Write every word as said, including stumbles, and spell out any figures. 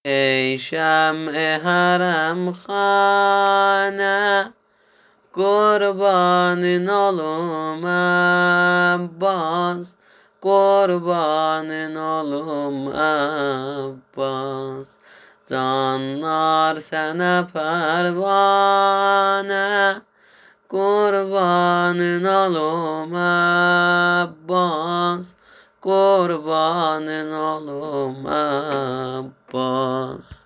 ey şem-i harem khane, kurbanın olum Abbas, kurbanın olum Abbas. Canlar sana pervane, kurbanın olum Abbas, kurbanın olum Abbas.